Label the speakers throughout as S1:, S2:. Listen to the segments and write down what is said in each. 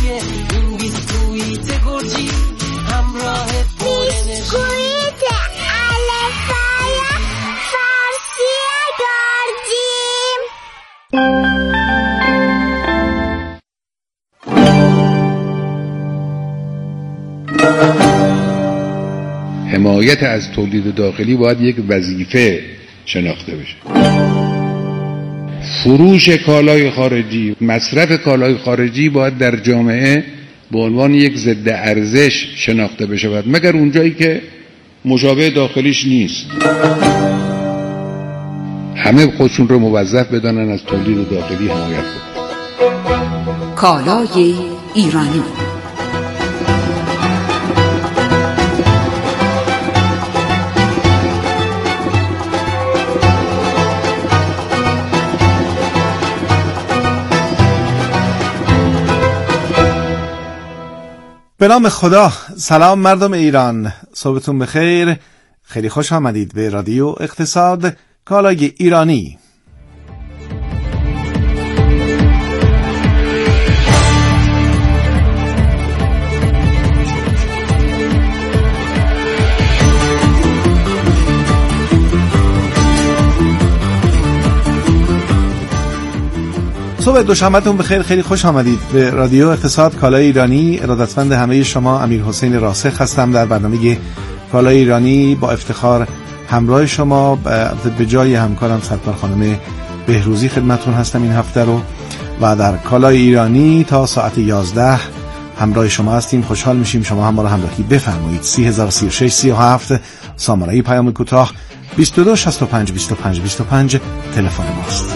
S1: این بیسکویت گرجی همراه
S2: بیسکویت الفای فارسی گرجی.
S3: حمایت از تولید داخلی باید یک وظیفه شناخته بشه. فروش کالای خارجی، مصرف کالای خارجی باید در جامعه به عنوان یک ضد ارزش شناخته بشه، مگر اونجایی که مشابه داخلیش نیست. همه خودشون رو موظف بدانن از تولید داخلی حمایت کنن.
S4: کالای ایرانی.
S5: به نام خدا. سلام مردم ایران، صبحتون بخیر. خیلی خوش آمدید به رادیو اقتصاد کالای ایرانی. صبح دوشنبهتون بخیر. خیلی خوش آمدید به رادیو اقتصاد کالای ایرانی. ارادتمند همه شما امیر حسین راسخ هستم در برنامه کالای ایرانی با افتخار همراه شما به جای همکارم سرکار خانم بهروزی خدمتتون هستم این هفته رو و در کالای ایرانی تا ساعت 11 همراه شما هستیم. خوشحال میشیم شما هم ما رو همراهی بفرمایید. 3036 37 سامانه پیام کوتاه 22 65 25 25 تلفن ماست.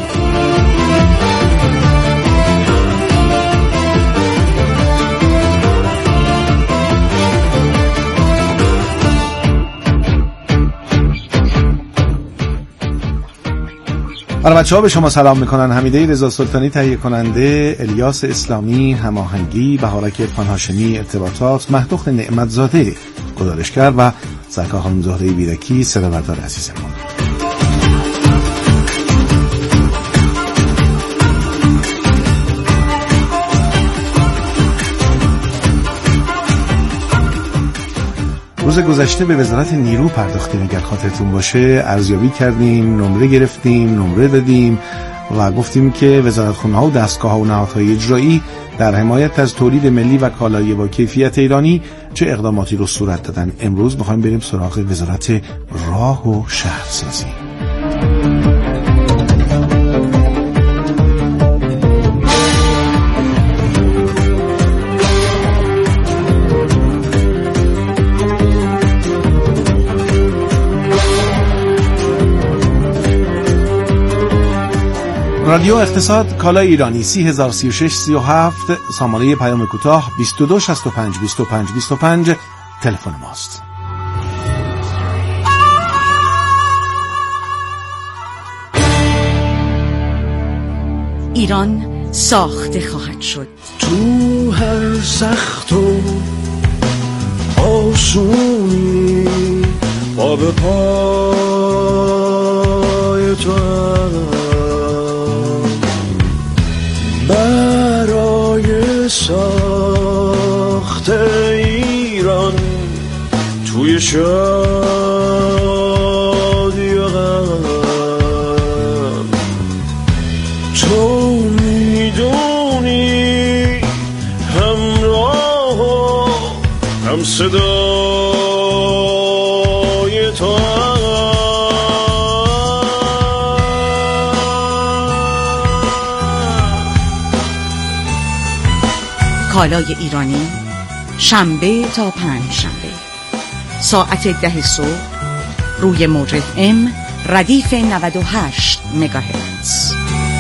S5: برای بچه ها به شما سلام میکنن. حمیده رضا سلطانی تهیه کننده، الیاس اسلامی هماهنگی، بهارک عرفان هاشمی ارتباطات، مهدوخت نعمتزاده گزارشگر و سرکار خانم زهره بیرکی صدابردار عزیزمون. روز گذشته به وزارت نیرو پرداختیم اگر خاطرتون باشه، ارزیابی کردیم، نمره گرفتیم، نمره دادیم و گفتیم که وزارتخونه‌ها و دستگاه‌ها و نهادهای اجرایی در حمایت از تولید ملی و کالایی با کیفیت ایرانی چه اقداماتی رو صورت دادن. امروز می‌خوایم بریم سراغ وزارت راه و شهرسازی. رادیو اقتصاد کالای ایرانی 3036 37 سامانه پیام کوتاه 22 65 25 25 تلفن ماست.
S4: ایران ساخته خواهد شد.
S6: تو هر سخت و آسونی پا به پای تو برای ساخت ایران توی شادی و غم تو میدونی همراه و هم صدای تو
S4: کالای ایرانی شنبه تا پنجشنبه ساعت 10 صبح روی موج FM ردیف 98 مگاهرتز.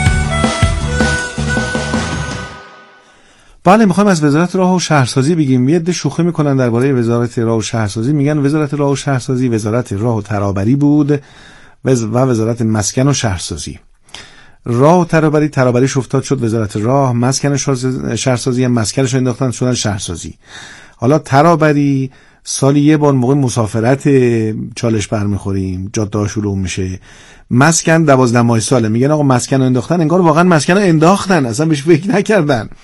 S5: بله، میخوایم از وزارت راه و شهرسازی بگیم. یه عده شوخی میکنن درباره وزارت راه و شهرسازی، میگن وزارت راه و شهرسازی وزارت راه و ترابری بود و وزارت مسکن و شهرسازی. راه و ترابریش افتاد شد وزارت راه، مسکن شهرسازی هم مسکنش انداختن شدن شهرسازی. حالا ترابری سالی یه بار موقع مسافرت چالش برمیخوریم، جاده شلوغ میشه. مسکن 12 ماه ساله، میگن آقا مسکن رو انداختن، انگار واقعا مسکن رو انداختن، اصلا بهش فکر نکردن.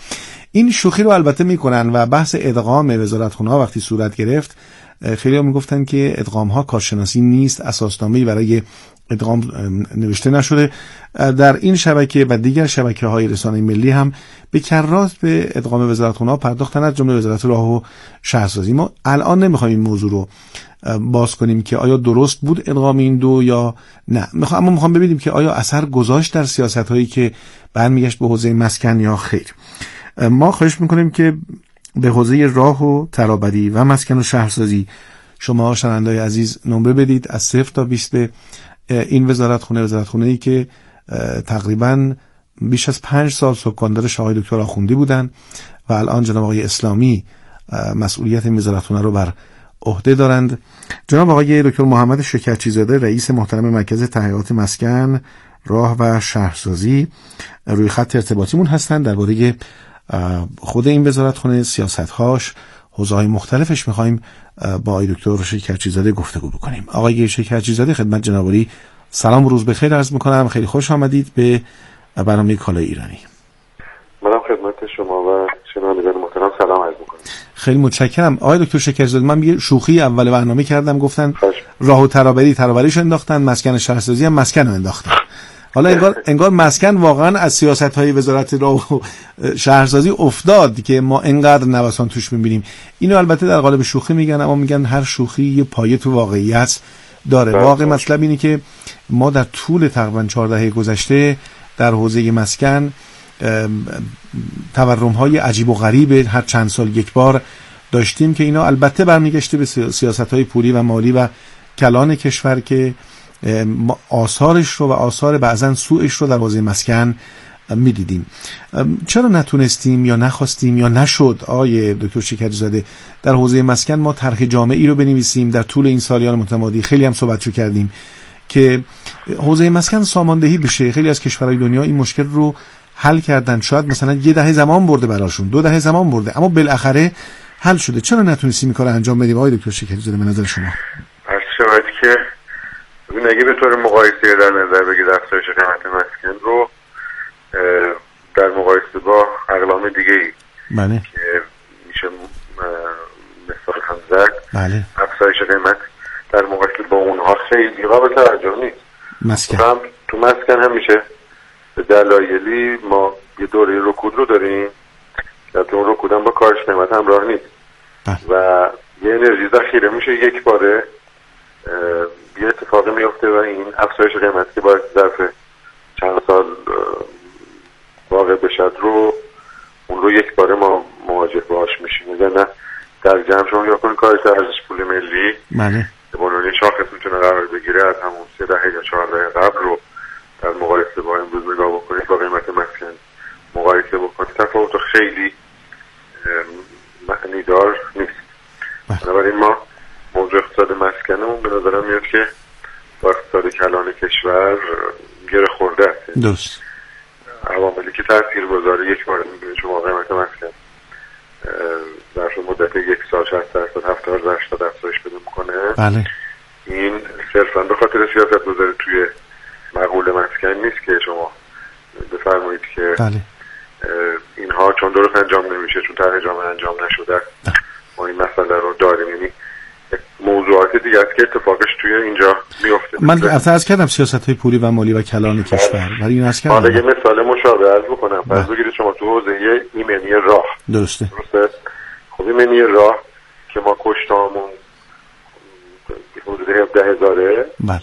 S5: این شوخی رو البته میکنن و بحث ادغام وزارتخونه ها وقتی صورت گرفت خیلی ها میگفتن که ادغام ها کارشناسی نیست، اساسنامه‌ای برای ادغام نوشته نشده. در این شبکه و دیگر شبکه های رسانه ملی هم به کرات به ادغام وزارتخونه ها پرداختن، از جمله وزارت راه و شهرسازی. ما الان نمیخوایم این موضوع رو باز کنیم که آیا درست بود ادغام این دو یا نه، اما میخوام ببینیم که آیا اثر گذاشت در سیاست هایی که برمیگشت به حوزه مسکن یا خیر. ما خواهش میکنیم که به حوزه راه و ترابری و مسکن و شهرسازی شما شنونده‌های عزیز نمره بدید از 0 تا 20 به این وزارتخونه‌ای که تقریباً بیش از 5 سال سکاندارش آقای دکتر آخوندی بودن و الان جناب آقای اسلامی مسئولیت این وزارتخونه رو بر عهده دارند. جناب آقای دکتر محمد شکرچی‌زاده رئیس محترم مرکز تحقیقات مسکن، راه و شهرسازی روی خط ارتباطیمون هستند. درباره خود این وزارتخونه، سیاست‌هاش، حوزه‌های مختلفش می‌خوایم با آقای دکتر شکرچی‌زاده گفتگو بکنیم. آقای شکرچی‌زاده خدمت جناب عالی سلام و روز بخیر عرض می‌کنم. خیلی خوش آمدید به برنامه کالای ایرانی.
S7: منم خدمت شما و شنوندگان محترم سلام عرض می‌کنم.
S5: خیلی متشکرم. آقای دکتر شکرچی‌زاده، من یه شوخی اول برنامه کردم، گفتن راه و ترابریش انداختن، مسکن شهرسازی هم مسکن رو انداختن. حالا انگار مسکن واقعا از سیاست‌های وزارت راه و شهرسازی افتاد که ما انقدر نوسان توش می‌بینیم. اینو البته در قالب شوخی میگن، اما میگن هر شوخی یه پایه تو واقعیت داره. واقع مطلب اینه که ما در طول تقریبا 4 دهه گذشته در حوزه مسکن تورم‌های عجیب و غریب هر چند سال یک بار داشتیم که اینا البته برمیگشته به سیاست‌های پولی و مالی و کلان کشور که آثارش رو و آثار بعضن سوءش رو در حوزه مسکن میدیدیم. چرا نتونستیم یا نخواستیم یا نشد آقای دکتر شکرچی‌زاده در حوزه مسکن ما طرح جامعی رو بنویسیم؟ در طول این سالیان متمادی خیلی هم صحبتشو کردیم که حوزه مسکن ساماندهی بشه. خیلی از کشورهای دنیا این مشکل رو حل کردن، شاید مثلا 10 دهه زمان برده براشون، 2 دهه زمان برده، اما بالاخره حل شده. چرا نتونستیم این کارو انجام بدیم آقای دکتر شکرچی‌زاده به نظر شما؟
S7: که اگه به طور مقایسه در نظر بگید افزایش قیمت مسکن رو در مقایسه با اقلام دیگه‌ای
S5: بله
S7: که میشه مثال هم زد،
S5: بله
S7: افزایش قیمت در مقایسه با اونها خیلی قابل توجه نیست.
S5: مسکن
S7: تو مسکن هم میشه به دلایلی ما یه دوره رکود رو داریم که تو اون رکود هم با کاهش قیمت همراه نیست و یه انرژی ذخیره میشه یک باره یه اتفاقی میفته و این افزایش قیمت که باید ظرف چند سال واقع بشد رو اون رو یک باره ما مواجه باش میشیم. نه در جمع شما یا کنید کاهش ارزش پول ملی که بنابراین شاخص میتونه قرار بگیره از همون 3 دهه یا 4 دهه قبل رو در مقایسه با امروز نگاه بکنید با قیمت مسکن مقایسه بکنید، تفاوت خیلی معنی دار نیست. بنابراین ما موضوع اقتصاد مسکنمون به نظرم میاد که با اقتصاد کلان کشور گره خورده است.
S5: درست.
S7: عواملی که تاثیر گذاره یک بار میبینید شما قیمت مسکن در مدت 1 سال 60% 70-80% افزایش پیدا میکنه.
S5: بله.
S7: این صرفا به خاطر سیاست گذاری توی مقوله مسکن نیست که شما بفرمایید که
S5: بله.
S7: اینها چون درست انجام نمیشه، چون طرح جامعه انجام نشده ما این مسئله رو داریم. یعنی موضوعات دیگه است که اتفاقش توی اینجا میفته.
S5: من عرض کردم سیاست‌های پولی و مالی و کلان کشور، ولی این عرض کردم
S7: حالا یه مثال مشابه عرض بکنم. فرض بگیرید شما تو حوزه ایمنی راه،
S5: درسته.
S7: خب ایمنی راه که ما کشتامون حدود 17,000
S5: بله.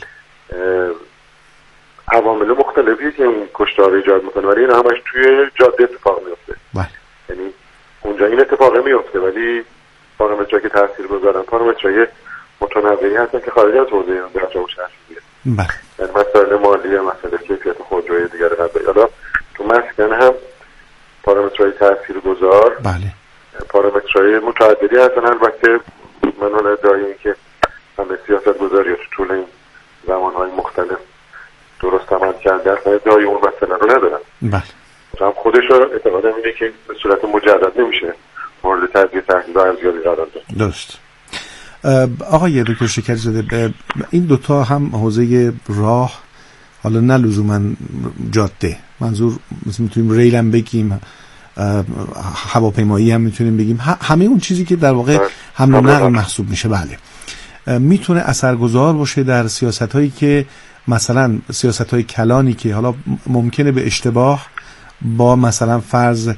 S7: عوامل مختلفی که این کشتار ایجاد میکنه ولی این همش توی جاده اتفاق میفته.
S5: بله.
S7: یعنی اونجا این اتفاق میفته ولی پارامترهایی که تاثیر گذارن پارامترهای متنوعی هستن که خارج از حوزه درجه و شهرسازی.
S5: بله.
S7: یعنی مسائل مالی و مسائل کیفیت خودروی دیگر قبل. حالا تو مسکن هم پارامترهای تاثیرگذار
S5: بله.
S7: پارامترهای متعددی هستن. البته من حالا ادعای این که همه سیاست‌گذاری تو طول این زمانهای مختلف درست عمل کرده است ادعای اون مسئله رو ندارم.
S5: بله.
S7: هم خودش رو اعتقادم اینه که به صورت مجدد نمیشه مورد تجزیه تحلیل و ارزیابی قرار داد.
S5: درست. آقای دکتر شکرچی‌زاده، این دوتا هم حوزه راه، حالا نه لزوما جاده، منظور مثل میتونیم ریل هم بگیم هواپیمایی هم میتونیم بگیم، همه اون چیزی که در واقع حمل و نقل محسوب میشه. بله میتونه اثرگذار باشه در سیاست‌هایی که مثلا سیاست‌های کلانی که حالا ممکنه به اشتباه با مثلا فرض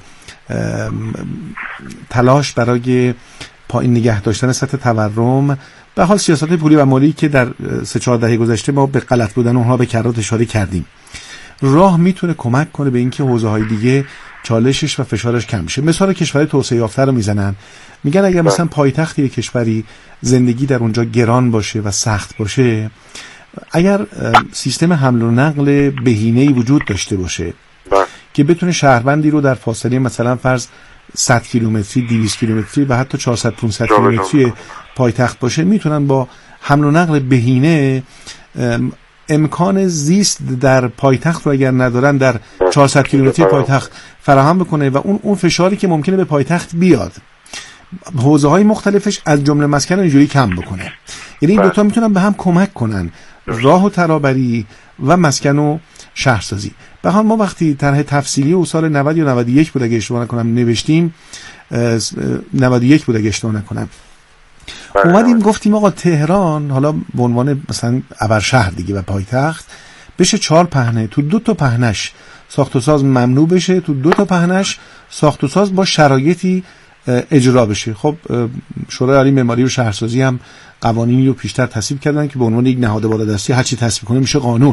S5: تلاش برای پایین نگه داشتن سطح تورم، به حال سیاست‌های پولی و مالی که در 3-4 دهه گذشته ما به غلط بودن اونها به کرات اشاره کردیم، راه میتونه کمک کنه به اینکه حوزه‌های دیگه چالشش و فشارش کم بشه. مثال کشورهای توسعه یافته رو میزنن، میگن اگر مثلا پایتخت یک کشوری زندگی در اونجا گران باشه و سخت باشه، اگر سیستم حمل و نقل بهینه‌ای وجود داشته باشه که بتونه شهروندی رو در فاصله مثلا فرض 100 کیلومتری، 200 کیلومتری و حتی 400-500 کیلومتری پایتخت باشه، میتونن با حمل و نقل بهینه امکان زیست در پایتخت رو اگر ندارن در 400 کیلومتری پایتخت فراهم بکنه و اون فشاری که ممکنه به پایتخت بیاد حوزه‌های مختلفش از جمله مسکن اینجوری کم بکنه. یعنی این دوتا میتونن به هم کمک کنن، راه و ترابری و مسکن و شهرسازی. به حال ما وقتی طرح تفصیلی و سال 90 یا 91 بود اگه اشتباه نکنم نوشتیم، 91 بود اگه اشتباه نکنم، اومدیم گفتیم آقا تهران حالا به عنوان مثلا ابرشهر دیگه و پایتخت بشه 4 پهنه، تو 2 تا پهنش ساخت و ساز ممنوع بشه، تو 2 تا پهنش ساخت و ساز با شرایطی اجرا بشه. خب شورای عالی معماری و شهرسازی هم قوانینی رو پیشتر تصویب کردن که به عنوان یک نهاد بالادستی هر چی تصویب کنه میشه قانون.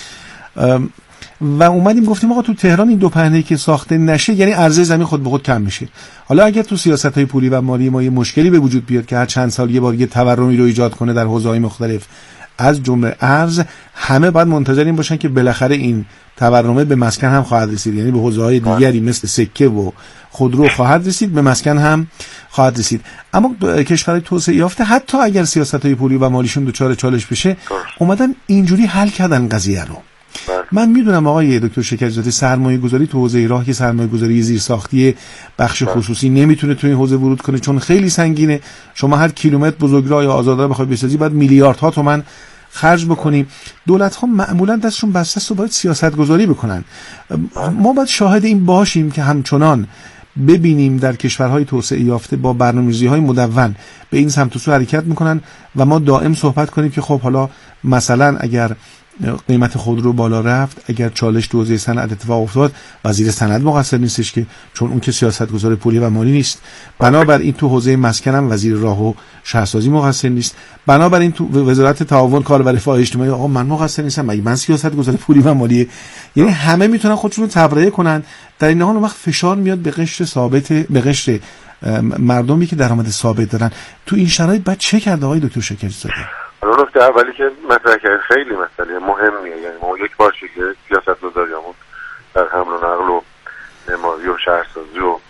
S5: و اومدیم گفتیم آقا تو تهران این 2 پهنه‌ای که ساخته نشه یعنی عرضه زمین خود به خود کم میشه. حالا اگر تو سیاست‌های پولی و مالی ما یه مشکلی به وجود بیاد که هر چند سال یه بار یه تورمی رو ایجاد کنه در حوزه‌های مختلف از جمله ارز، همه باید منتظر این باشن که بالاخره این تورمه به مسکن هم خواهد رسید، یعنی به حوزه‌های دیگری مثل سکه و خودرو خواهد رسید، به مسکن هم خواهد رسید. اما کشورهای توسعه یافته حتی اگر سیاست‌های پولی و مالیشون دچار چالش بشه اومدن اینجوری حل کردن قضیه رو. من میدونم آقای دکتر شکرزاده سرمایه گذاری تو حوزه راه که سرمایه گذاری زیرساختی بخش خصوصی نمیتونه تو این حوزه ورود کنه چون خیلی سنگینه. شما هر کیلومتر بزرگراه یا آزادراه بخوای بسازی باید میلیاردها تومان خرج بکنیم. دولت ها معمولا دستشون بسته است و باید سیاست گذاری بکنن. ما باید شاهد این باشیم که همچنان ببینیم در کشورهای توسعه یافته با برنامه‌ریزی‌های مدون به این سمت و سو حرکت میکنن و ما دائم صحبت کنیم که خب حالا مثلا اگر قیمت خودرو بالا رفت، اگر چالش تو حوزه صنعت اتفاق افتاد، وزیر صنعت مقصر نیستش که چون اون که سیاستگزار پولی و مالی نیست. بنابراین تو حوزه مسکن هم وزیر راه و شهرسازی مقصر نیست. بنابراین تو وزارت تعاون کار و رفاه اجتماعی آقا من مقصر نیستم، مگه من سیاستگزار پولی و مالی؟ یعنی همه میتونن خودشون رو تبرئه کنن. در این حال وقت فشار میاد به قشر ثابت، به قشر مردمی که درآمد ثابت دارن. تو این شرایط بعد چه کرد آقای دکتر شکرزاده؟
S7: نکته اولی که مطرح کرد خیلی مسئله مهمیه. یعنی ما یک بار که سیاست‌گذاریامون در حمل و نقل و معماری و شهرسازی و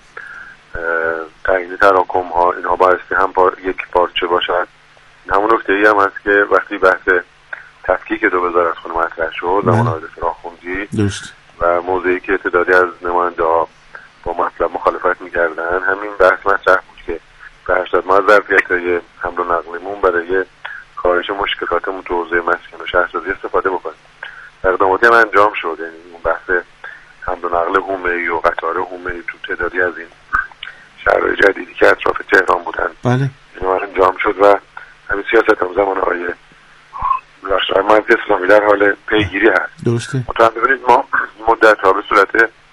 S7: تعیین تراکم‌ها اینها بایستی هم یک پارچه باشد. همون نکته‌ای هم هست که وقتی بحث تفکیک 2 وزارتخانه مطرح شد زمان آقای فراخوندی و موضعی که تعدادی از نماینده‌ها با مطلب مخالفت می‌کردن، همین بحث مطرح بود که به 80 ما از ظرفیت‌های حمل و نقلمون برای کاهش مشکلاتمون تو حوزه مسکن و شهرسازی استفاده بکنیم. اقداماتی هم انجام شد. یعنی اون بحث حمل و نقل حومه‌ای و قطار حومه‌ای تو تعدادی از این شهرهای جدیدی که اطراف تهران بودن اینا انجام شد و همین سیاست هم زمان آقای راشد مهندس اسلامی در حال پیگیری هست.
S5: درسته.
S7: مطمئن ببینید ما مدت‌ها به صورت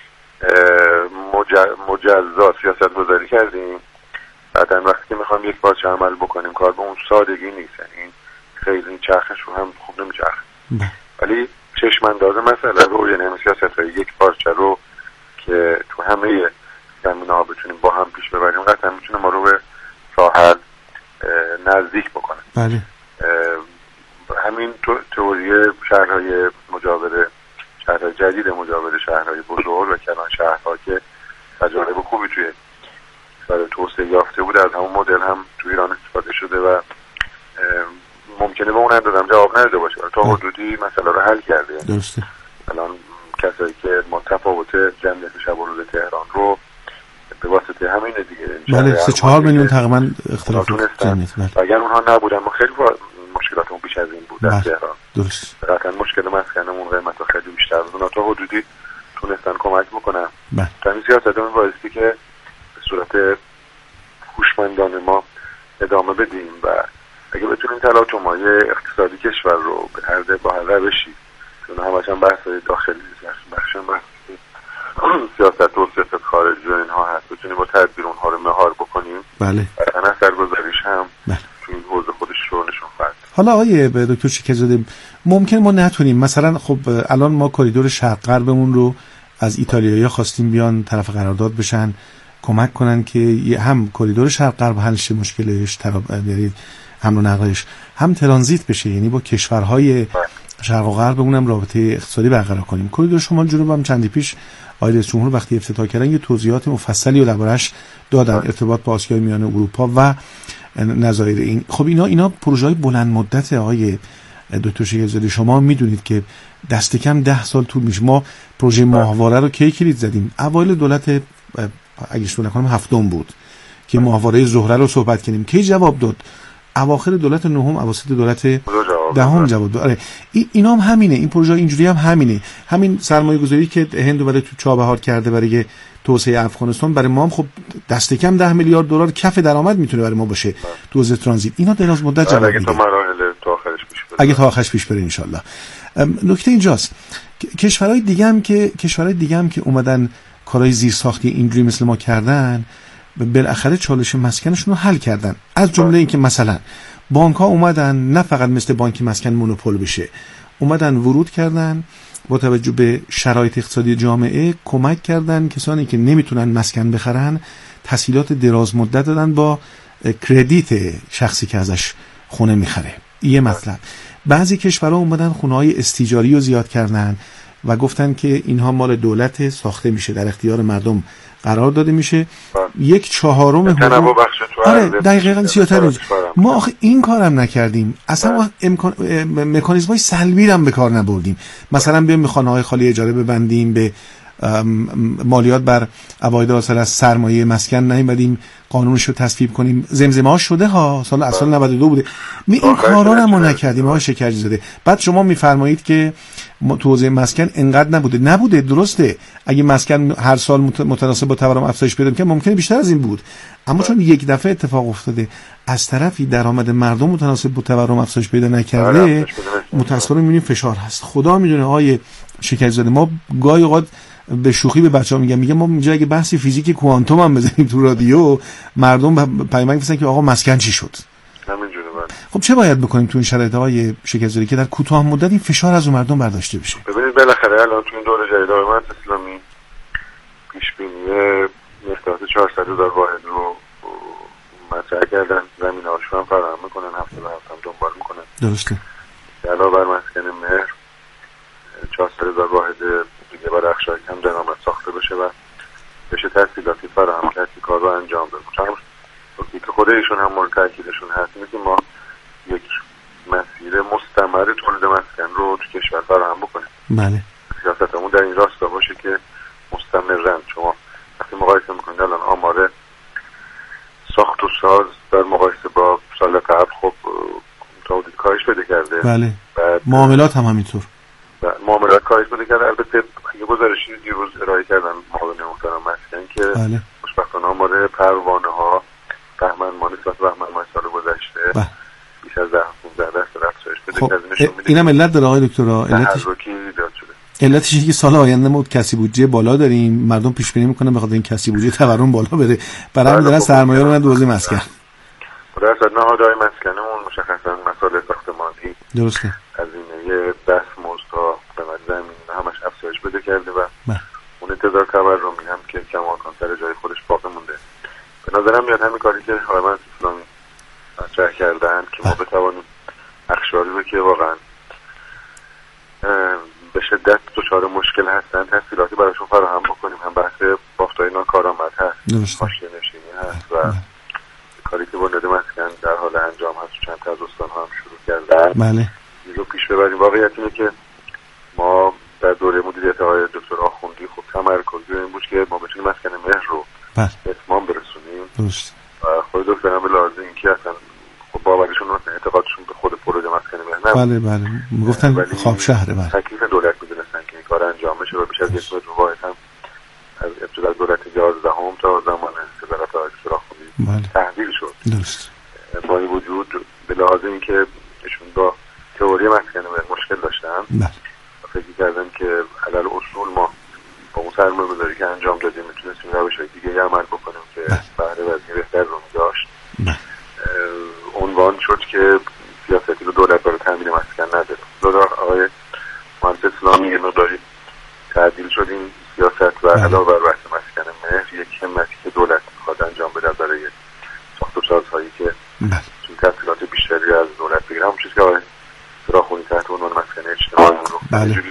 S7: مجزا سیاست گذاری کردیم. بعدن وقتی که میخوام یک پارچه عمل بکنیم کار به اون سادگی نیست. یعنی خیلی چرخش رو هم خوب نمیچرخه. ولی چشم انداز مسئله رو، یعنی سیاست‌های یک پارچه رو که تو همه زمینه‌ها بتونیم با هم پیش ببریم قطعا میتونه ما رو به راه حل نزدیک بکنه.
S5: بله.
S7: همین تئوری شهرهای مجاور، شهرهای جدید مجاور شهرهای بزرگ و کلان شهرها که تجارب خوبی توی برای توسعه یافته بود از همون مدل هم تو ایران استفاده شده و ممکنه به اون اندازم جواب نداده باشه تا حدودی مسئله رو حل کرده.
S5: درسته.
S7: الان کسایی که متفاوت جمعیت شب و روز تهران رو به واسطه همین دیگه
S5: بله 3-4 میلیون تقریبا اختلاف جمعیت.
S7: بله. اگر اونها نبودن ما خیلی مشکلاتمون بیش از این بود در تهران.
S5: درست.
S7: قطعا مشکل مسکنمون قیمتا خیلی بیشتر بود. تا حدودی تونستن کمک بکنن.
S5: بله.
S7: تا این سیاستمون بایستی ادامه بدیم و اگه بتونیم تلاطم‌های اقتصادی کشور رو با هر روشی، چون همش هم بحث داخلی بخشن بحث سیاست و سیاست خارجی و اینها هست، بتونیم با تدبیر اونها رو مهار بکنیم.
S5: بله.
S7: و اثرگذاریش هم تو این حوزه خودش رو نشون خواهد.
S5: حالا آقای دکتر شکرزاده، ممکن ما نتونیم مثلا خب الان ما کریدور شرق غربمون رو از ایتالیایی‌ها خواستیم بیان طرف قرارداد بشن، کمک کنن که هم کریدور شرق غرب حل شه مشکلش، یعنی حمل و نقلش، هم ترانزیت بشه، یعنی با کشورهای شرق و غربمون هم رابطه اقتصادی برقرار کنیم. کریدور شمال جنوب هم چندی پیش آقای رئیس جمهور وقتی افتتاح کردن یه توضیحات مفصلی رو دربارش دادن، ارتباط با آسیای میانه اروپا و نظایر این. خب اینا پروژه‌های بلند مدت. آقای دکتر شکرزاده شما میدونید که دست کم 10 سال طول میشه. ما پروژه ماهواره رو کی کلید زدیم؟ اوایل دولت اگه اشتباه نکنم هفتم بود که ماهواره زهره رو صحبت کردیم. کی جواب داد؟ اواخر دولت نهم، اواسط دولت دهم جواب داد. آره اینا هم همینه، این پروژه اینجوری هم همینه. همین سرمایه گذاری که هند برای تو چابهار کرده برای توسعه افغانستان، برای ما هم خب دست کم 10 میلیارد دلار کف درآمد میتونه برای ما باشه تو حوزه ترانزیت. اینا دراز مدت جواب میده اگه تا آخرش پیش بره ان شاء الله. نکته اینجاست کشورهای دیگه هم که اومدن کارهای زیرساختی اینجوری مثل ما کردن، بالاخره چالش مسکنشون رو حل کردن. از جمله این که مثلا بانک ها اومدن نه فقط مثل بانک مسکن مونوپول بشه، اومدن ورود کردن با توجه به شرایط اقتصادی جامعه، کمک کردن کسانی که نمیتونن مسکن بخرن تسهیلات دراز مدت دادن با کردیت شخصی که ازش خونه میخره. یه مطلب. بعضی کشورها اومدن خونه‌های استیجاری رو زیاد کردن و گفتن که اینها مال دولت، ساخته میشه، در اختیار مردم قرار داده میشه. 1/4 حقوق. آره دقیقاً زیادتر. ما آخه این کارم نکردیم، اصلا مکانیزم‌های سلبی هم به کار نبردیم. مثلا بیایم خانه‌های خالی اجاره ببندیم، به مالیات بر عواید حاصل از سرمایه مسکن نیومدیم قانونش رو تصویب کنیم. زمزمه‌ها شده ها، سال 92 بوده. این کارا رو ما نکردیم آقای شکرزاده. بعد شما میفرمایید که تو حوزه مسکن انقدر نبوده. درسته اگه مسکن هر سال متناسب با تورم افزایش پیدا کنه ممکنه بیشتر از این بود، اما چون یک دفعه اتفاق افتاده از طرفی درآمد مردم متناسب با تورم افزایش پیدا نکرده، متأسفانه می‌بینیم فشار هست. خدا میدونه آقای شکرزاده، ما گاهی اوقات به شوخی به بچه‌ها میگم ما اینجا اگه بحثی فیزیک کوانتوم هم بزنیم تو رادیو، مردم پیام می‌فرستن که آقا مسکن چی شد.
S7: همینجوره.
S5: خب چه باید بکنیم تو این شرایط های شکرزاده که در کوتاه مدت این فشار از مردم برداشته بشه؟
S7: ببینید بالاخره الان تو این دوره جدید حکومت اسلامی پیش بینی مقدار 400,000 واحد رو مطرح کردن، زمینه‌هاش رو هم فراهم میکنن، هفته به هفته هم دنبال میکنن. درسته. علاوه بر مسکن مهر 400,000 واحد دیگه برای بخش‌های کم درآمد ساخته بشه و بشه تسهیلاتی فراهم کرد که کار رو انجام بده. چون که خود ایشون هم مورد تاکیدشون هست اینه که ما یک مسیر مستمر تولید مسکن رو تو کشور فراهم بکنیم.
S5: بله.
S7: سیاستمون در این راستا باشه که مستمرن. شما وقتی مقایسه میکنید الان آمار ساخت و ساز در مقایسه با سال قبل خب تولید کاهش پیدا کرده.
S5: بله. معاملات هم همینطور.
S7: معاملات کاهش پیدا کرده. البته اگه گزارشی دیروز ارائه کردن معاون محترم مسکن که
S5: بله.
S7: خوشبختانه آمار پروانه ها بهمن ماه نسبت بهمن ماه سال گذشته بیش از 10-15% افزایش پیدا کرده. نشون میده
S5: اینم علت داره آقای دکتر، علتش اینه که سال آینده ما کسری بودجه بالا داریم، مردم پیش بینی میکنن بخاطر این کسری بودجه تورم بالا بره، برای همین دارن سرمایه رو تو حوزه مسکن.
S7: در اصل نهادهای مسکنمون مشخصا مسائل ساختمانی
S5: درسته
S7: هزینه دستمزد تا قیمت زمین همش افزایش پیدا کرده و اون انتظار تورمی هم که کماکان سر جای خودش باقی مونده. به نظرم میاد همین کاری که حکومت اسلامی مطرح کردن که ما بتوانیم اقشاری رو که واقعا به شدت دچار مشکل هستن تسهیلاتی براشون فراهم بکنیم. هم بحث بافت‌های ناکارآمد هست، حاشیه نشینی هست و کاری که بنیاد مسکن در حال انجام هست چند تا از استان‌ها هم شروع کردن.
S5: بله.
S7: این رو پیش ببریم. واقعیت اینه که ما در دوره مدیریت آقای دکتر آخوندی خب تمرکز این بود که ما بتونیم مسکن مهر رو به اتمام برسونیم.
S5: درست.
S7: و خود دکتر هم به لازم این که اصلا خب باورشون و اعتقادشون به خود پروژه مسکن مهر
S5: بله بله میگفتن خواب شهره. بله.
S7: تکلیف دولت میدونستن که این کار انجام بشه و بیش از 1 متر واحد هم از ابتدا دولت 11 تا زمان صدارت آقای دکتر آخوندی تحویل شد.
S5: درست.
S7: لحاظ این که ایشون با تئوری مسکن مشکل داشتن فکر کردم که علل اصول ما با اون سرمایه‌گذاری که انجام دادیم میتونستیم روش‌های دیگه عمل بکنیم که بهره وزنی بهتر رو داشت. عنوان شد که سیاستی رو دولت برای تامین مسکن نداره. آقای مهندس اسلامی یه مقداری تعدیل شد این سیاست و علاوه بر بحث مسکن مهر یک همتی که دولت می‌خواد انجام بده برای ساخت و سازهایی که تحصیلات بیشتری از دولت بگیره، همون چیزی که آقای فراخونی تحت عنوان مسکن اجتماعی رو اینجوری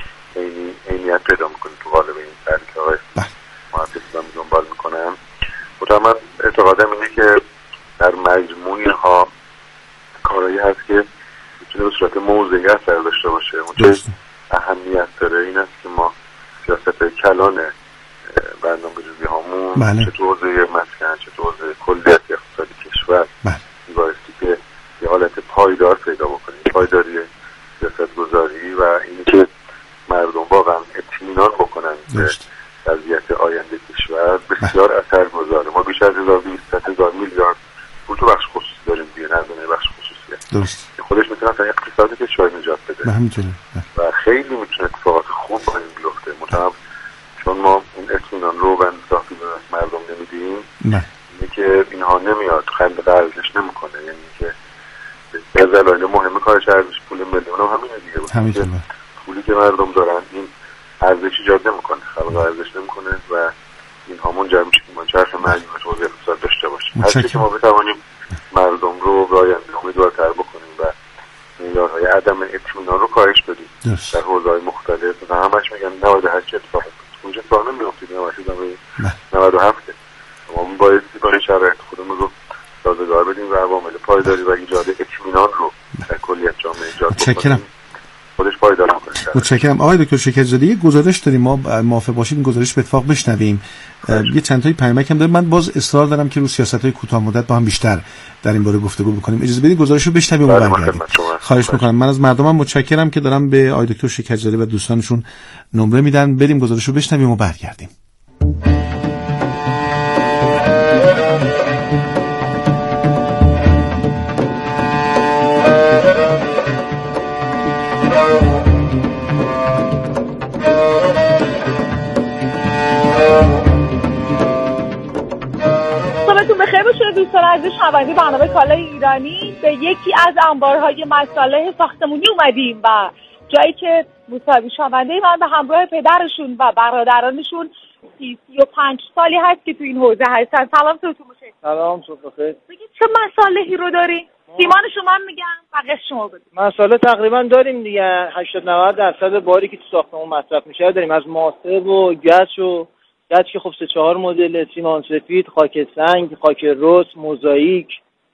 S7: عینیت پیدا میکنه تو قالب این طرحی که آقای مهندس اسلامی دنبال میکنم. من اعتقادم اینه که در مجموع اینها کارایی هست که میتونه به صورت موضعی اثر داشته باشه. اون چه اهمیت داره این است که ما سیاست کلان برنامه‌ریزی هامون چه تو حوزه مسکن چه تو حوزه کلیت اقتصادی کشور میبایستی که یه حالت پایدار پیدا بکنیم، پایداری سیاست گذاری و اینی که مردم واقعا اطمینان بکنن به وضعیت آینده کشور بسیار اثرگذاره. ما بیش از 1200 میلیارد پول تو بخش خصوصی داریم دیگه، نظام بخش خصوصی درست که خودش میتونه اصلا اقتصاد کشور نجات بده و خیلی میتونه اتفاقات خوب با این بیفته. مطمئن چون ما این اطمینان رو به انصافی به مردم نمیدیم اینه که اینها نمیاد خلق ارزش نمیکنه، یعنی که از دلایل مهم کارش ارزش پول میلیون هم همینه دیگه، پولی که مردم دارن این ارزش ایجاد نمیکنه، خلق ارزش نمیکنه و اینها منجر میشه که ما چرخ مجموعه توزیع اقتصاد داشته باشیم. هر چی که ما بتوانیم مردم رو به آینده امیدوارتر بکنیم و معیارهای عدم اطمینان رو کاهش بدیم در حوزه‌های مختلف و همش میگن 98 اتفاق اونجا اتفاق نمیفته، 97 ما باید با شرایط خودمون رو سازگار بدیم و عوامل پایداری و ایجاد اطمینان رو در کلیت جامعه ایجاد بکنیم. خودش پایدار می‌کنه.
S5: متشکرم. آقای دکتر شکرزاده یه گزارش داریم، ما موافق باشید این گزارش به اتفاق بشنویم. یه چند تایی پیامک هم داریم. من باز اصرار دارم که رو سیاست‌های کوتاه مدت با هم بیشتر در این باره گفتگو بکنیم. اجازه بدید گزارش رو بشنویم و برگردیم. خواهش می‌کنم. من از مردمم متشکرم که دارم به آقای دکتر شکرزاده و دوستانشون نمره میدن. بریم گزارش رو بشنویم و برگردیم.
S8: دوستان عزیز شنونده برنامه کالای ایرانی، به یکی از انبارهای مصالح ساختمانی اومدیم و جایی که مصاحبه شنونده من به همراه پدرشون و برادرانشون 35 سالی هست که تو این حوزه هستن. سلام صبحتون بخیر.
S9: سلام صبح بخیر.
S8: بگید چه مصالحی رو دارین؟ سیمان شما میگم بقیه شما بگید.
S9: مصالح تقریبا داریم دیگه، 80-90% باری که تو ساختمون مصرف میشه داریم، از ماسه و گچ و گچ که خب 3-4 مدل، سیمان سفید، خاک سنگ، خاک رس، موزاییک،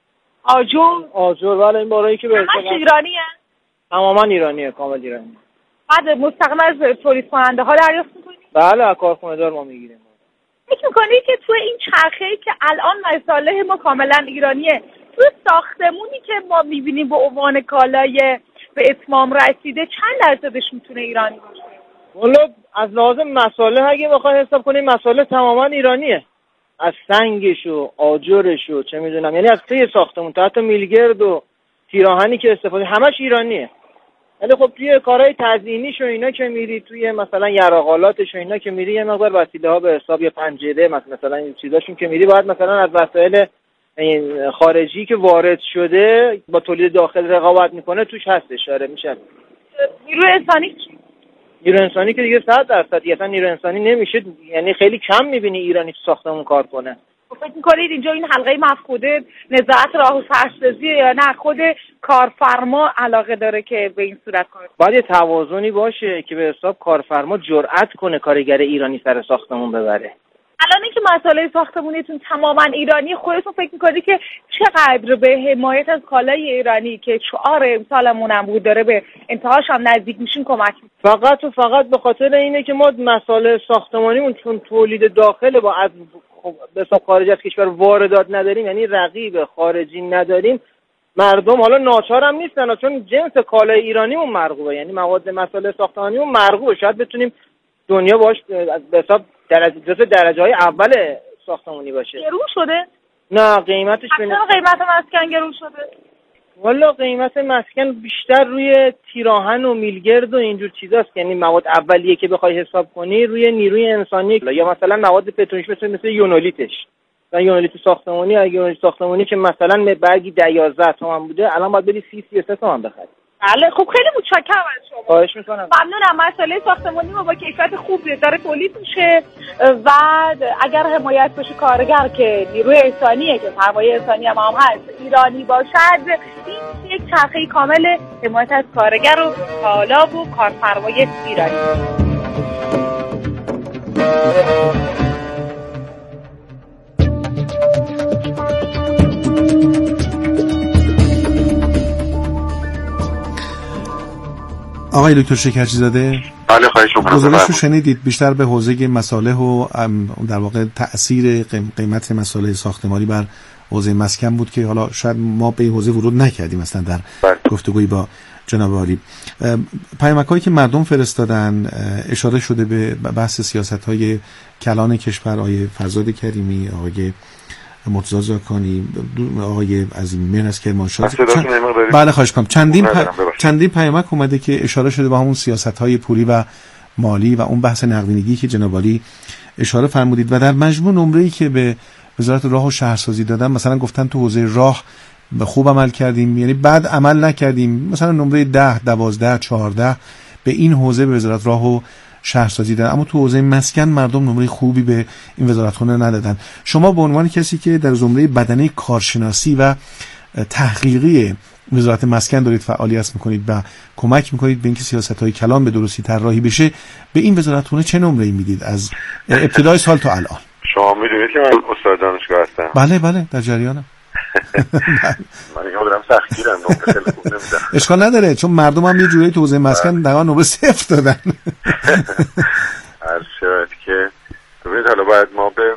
S9: آجر. بله این بارایی که به
S8: همش ایرانیه؟
S9: تماما ایرانیه، کامل ایرانیه.
S8: بعد مستقیم از تولید کننده ها دریافت می‌کنید؟
S9: بله از کارخونه دار ما میگیریم.
S8: فکر می‌کنید که تو این چرخه‌ای که الان مصالح ما کاملا ایرانیه، تو ساختمونی که ما می‌بینیم به عنوان کالای به اتمام رسیده چند درصدش میتونه ایرانی باشه؟
S9: والا از لازم مصالح اگه بخواید حساب کنیم مصالح تماما ایرانیه، از سنگش و آجرش و چه میدونم، یعنی از طی ساختمون تا حتی میلگرد و تیراهنی که استفاده همش ایرانیه. ولی خب توی کارهای تزیینیش و اینا که میری، توی مثلا یراقالاتش و اینا که میری، یه مقدار وسیله ها به حساب یا پنجره مثلا این چیزاشون که میری باید مثلا از وسایل خارجی که وارد شده با تولید داخل رقابت میکنه توش هست اشاره میشه.
S8: نیروی انسانی چی؟
S9: نیروی انسانی که دیگه 100% اصلا نیروی انسانی نمیشه، یعنی خیلی کم میبینی ایرانی تو ساختمون کار کنه.
S8: فکر میکنید اینجا این حلقه مفقوده نظارت راه و فرسازیه یا نه خود کارفرما علاقه داره که به این صورت کار کنه؟
S9: باید یه توازنی باشه که به حساب کارفرما جرأت کنه کارگر ایرانی سر ساختمون ببره.
S8: الان اینکه مسائل ساختمونیتون تماما ایرانی، خودتون فکر میکنید که چقدر به حمایت از کالای ایرانی که شعار امسالمون هم بود داره به انتهاش هم نزدیک میشین کمک میکنه؟
S9: فقط و فقط به خاطر اینه که ما مسائل ساختمانیمون چون تولید داخل با از به حساب خارج از کشور واردات نداریم، یعنی رقیب خارجی نداریم، مردم حالا ناچار هم نیستن چون جنس کالای ایرانیمون مرغوبه، یعنی مواد مسائل ساختمانیمون مرغوبه، شاید بتونیم دنیا باش به حساب درجه‌های اول ساختمانی باشه.
S8: گرون شده؟
S9: نه قیمتش
S8: قیمت مسکن گرون شده؟
S9: والا قیمت مسکن بیشتر روی تیراهن و میلگرد و اینجور چیزاست، یعنی مواد اولیه که بخوای حساب کنی روی نیروی انسانی یا مثلا مواد پتروشیمی مثل یونولیتش و یونولیت ساختمانی، اگه یونولیت ساختمانی که مثلا برگی 11 تومن بوده الان باید بری 33 تومن بخری.
S8: بله خب خیلی متشکرم از شما.
S9: خواهش میکنم.
S8: ممنونم. مسئله ساختمانی ما با کیفیت خوب داره تولید میشه و اگر حمایت بشه کارگر که نیروی انسانیه که سرمایه انسانی هم هست ایرانی باشد، این یک چرخه کامل حمایت از کارگر و طالب و کارفرمای ایرانی.
S5: آقای دکتر شکرچی‌زاده،
S7: بله خواهش می‌کنم.
S5: گزارش رو شنیدید، بیشتر به حوزه مصالح و در واقع تأثیر قیمت مصالح ساختمانی بر حوزه مسکن بود که حالا شاید ما به حوزه ورود نکردیم مثلا در گفتگویی با جناب عالی. پیامک‌هایی که مردم فرستادن اشاره شده به بحث سیاست‌های کلان کشور، آقای فرزاد کریمی، آقای مرتضی زاکانی، آقای عظیم مهر از کرمانشاه. بله خواهش کنم. چندین پیامک اومده که اشاره شده به همون سیاست‌های پولی و مالی و اون بحث نقدینگی که جناب عالی اشاره فرمودید و در مجموع نمره‌ای که به وزارت راه و شهرسازی دادن مثلا گفتن تو حوزه راه خوب عمل کردیم، یعنی بد عمل نکردیم، مثلا نمره 10 12 14 به این حوزه به وزارت راه و شهرسازی دادن، اما تو حوزه مسکن مردم نمره خوبی به این وزارتخانه ندادن. شما به عنوان کسی که در زمره بدنه کارشناسی و تحقیقی وزارت مسکن دارید فعالیت میکنید و کمک میکنید به اینکه سیاست‌های کلان به درستی طراحی بشه، به این وزارتخانه چه نمره‌ای میدید از ابتدای سال تا الان؟
S7: شما میدونید که من استاد دانشگاه هستم.
S5: بله در جریانم.
S7: من اینو دارم سختگیرم، نمره خیلی خوب نمیدم.
S5: اشکال نداره، چون مردم هم یه جوری تو حوزه مسکن دقیقاً نمره 0 دادن.
S7: هر شاید که ببینید حالا باید ما به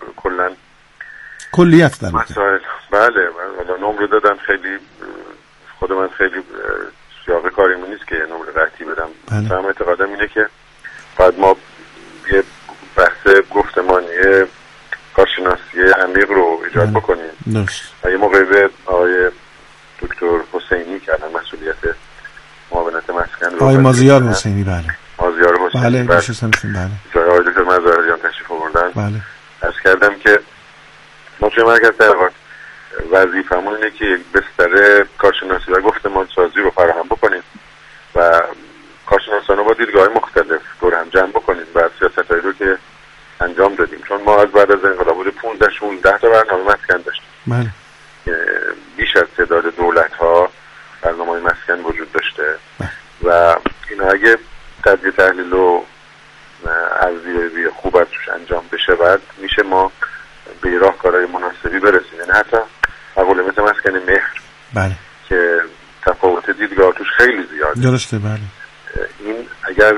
S5: کلیت در
S7: مسائل بله حالا نمره دادن، خیلی خود من خیلی سیاق کاریمون نیست که نمره قطعی بدم. فهم اعتقادم اینه که باید ما یه بحث گفتمانی کارشناسی عمیق رو ایجاد بکنیم و یه موقعی به آقای دکتر حسینی که الان مسئولیت معاونت مسکن رو
S5: آقای مازیار حسینی
S7: مازیار حسینی
S5: بله
S7: آقای دکتر مزاریان تشریف آوردن.
S5: بله
S7: عرض کردم که ما توی مرکز تحقیقات وظیفمون اینه که یک بستر کارشناسی و گفتمان سازی رو فراهم بکنیم و کارشناسان رو با دیدگاه‌های مختلف دور هم جمع بکنیم و سیاست‌هایی رو که انجام دادیم، چون ما از بعد از انقلاب 15-16 تا برنامه مسکن داشتیم.
S5: بله.
S7: بیش از تعداد دولت‌ها برنامه‌های مسکن وجود داشته و این اگه تجزیه تحلیل و ارزیابی خوب از توش انجام بشه بعد میشه ما به راهکارهای مناسبی برسیم. یعنی حتی مقوله مثل مسکن مهر
S5: بله
S7: که تفاوت دیدگاه توش خیلی زیاده.
S5: درسته بله.
S7: این اگر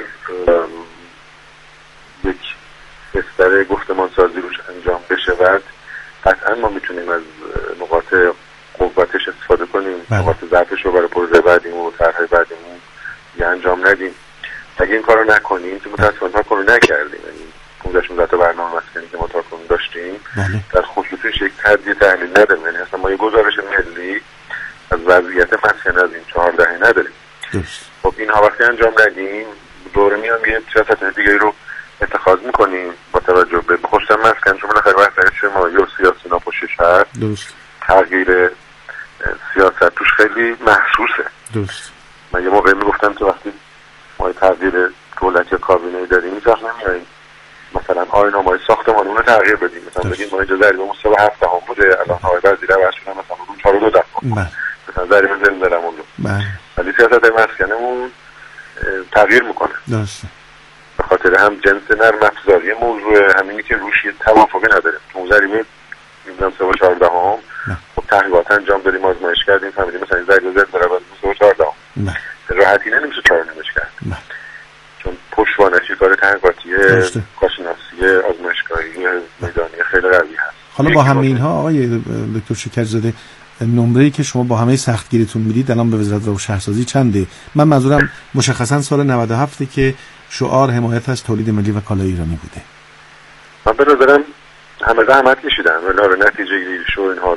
S7: یک بستر گفتمان سازی روش انجام بشه بعد قطعا ما میتونیم از نقاط قوتش استفاده کنیم، نقاط ضعفش رو برای پروژه بعدیمون و طرح بعدیمون یه انجام ندیم. اگه این کارو نکنیم که متأسفانه تا کنون نکردیم، یعنی 15-16 تا برنامه مسکنی که ما تا کنون داشتیم در خصوصش یک تجزیه تحلیل نداریم، یعنی اصلا ما یه گزارش ملی از وضعیت مسکن از این 4 دهه نداریم. خب اینها وقتی انجام ندیم دوره میام یه سیاست دیگه رو اتخاذ میکنیم با توجه به خصوصا مسکن، چون بالاخره وضعیت شمالی و سیاسی ناپوشش هست. تغییر سیاست توش خیلی محسوسه. من یه موقعی میگفتم که وقتی ما تغییر دولت یا کابینه‌ای داریم هیچ وقت نمیاییم مثلا آیین‌نامه‌های ساختمانمون رو تغییر بدیم، مثلا بگیم ما اینجا ضریبمون 3.7 بوده الان آقای وزیر عوض شدن مثلا رو 4.2 مثلا ضریب زلزله‌مون رو، ولی سیاست مسکنمون تغییر میکنه.
S5: درسته.
S7: به خاطر هم جنس نرم افزاری موضوع همینی که روش یه توافقی نداریم. تو ضریب میگم 3.4 خب تحقیقات انجام دادیم، آزمایش کردیم، فهمیدیم مثلا ضریب زلزله باز 3.4 راحتی نمیشه کار نمیشه کرد. چون پشتوانش کار تحقیقاتی کارشناسی آزمایشگاهی میدانی خیلی قوی هست.
S5: حالا با همه اینها آقای دکتر شکرچی‌زاده نمره‌ای که شما با همه سختگیریتون میدید الان به وزارت راه و شهرسازی چنده؟ من منظورم مشخصا سال 97 که شعار حمایت از تولید ملی و کالای ایرانی بوده.
S7: من به نظرم همه زحمت کشیدن ولی نتیجه گیری شو اینها